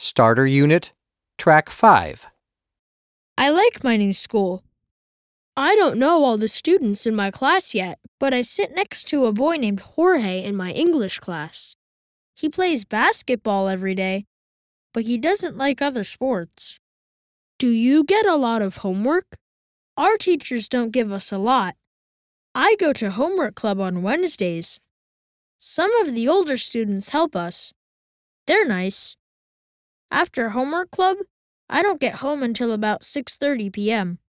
Starter Unit, Track 5. I like my new school. I don't know all the students in my class yet, but I sit next to a boy named Jorge in my English class. He plays basketball every day, but he doesn't like other sports. Do you get a lot of homework? Our teachers don't give us a lot. I go to homework club on Wednesdays. Some of the older students help us. They're nice. After homework club, I don't get home until about 6:30 p.m.